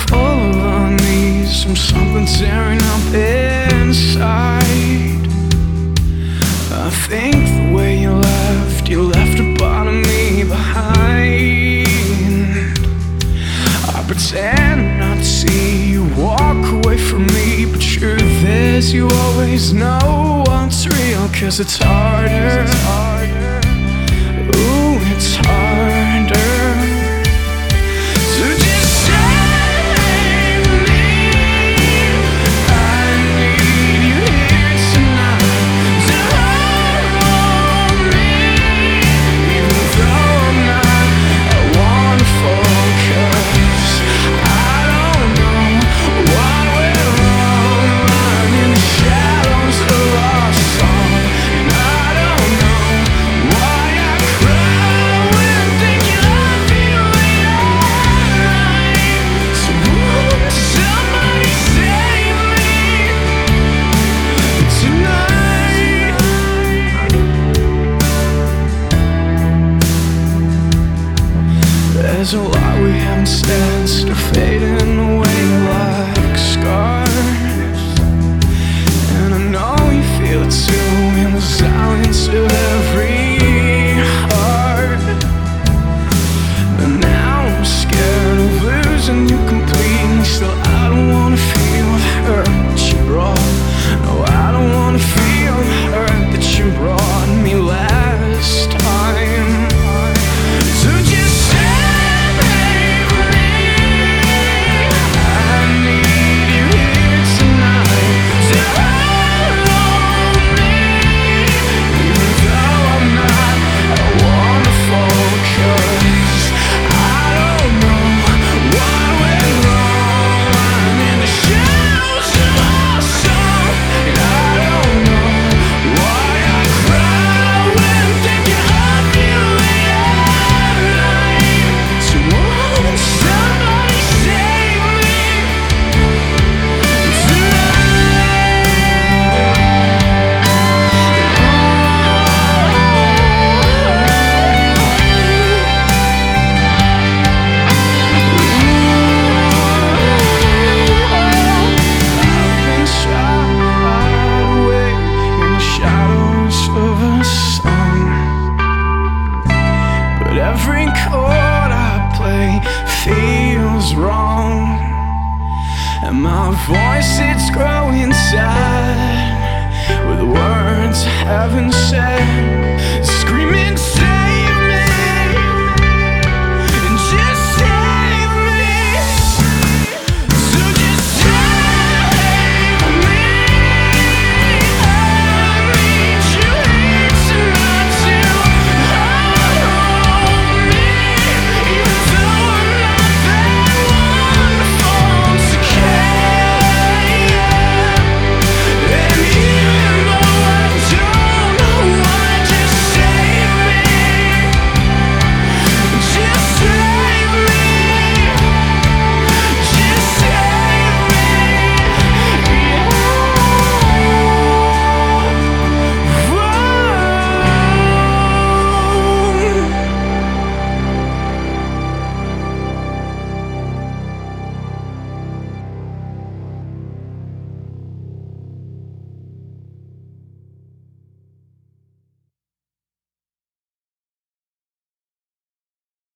full of unease from something tearing up inside. I think the way you left a part of me behind. I pretend not to see you walk away from me, but truth is you always know what's real. 'Cause it's harder, ooh, it's harder. So just save me. I need you here tonight to hold me, even though I'm not wonderful. 'Cause I don't know what went wrong, lying in the shadows of our song. And I don't know why I cry when thinking of you and I. So won't somebody save me tonight? There's a lot we haven't said, still fading away like scars. And I know you feel it too, in the silence of every heart. But now I'm scared of losing you completely. Still I don't wanna feel the hurt that you brought. No, I don't wanna feel the hurt that you brought me last time. So just save me. I need you here tonight to hold me, even though I'm not wonderful. 'Cause I don't know what went wrong, lying in the shadows of our song. And I don't know why I cry when thinking of you and I. So won't somebody save me I've been shot away in the shadows of a song, but every chord I play feels wrong. And my voice, it's growing sad with words I haven't said, screaming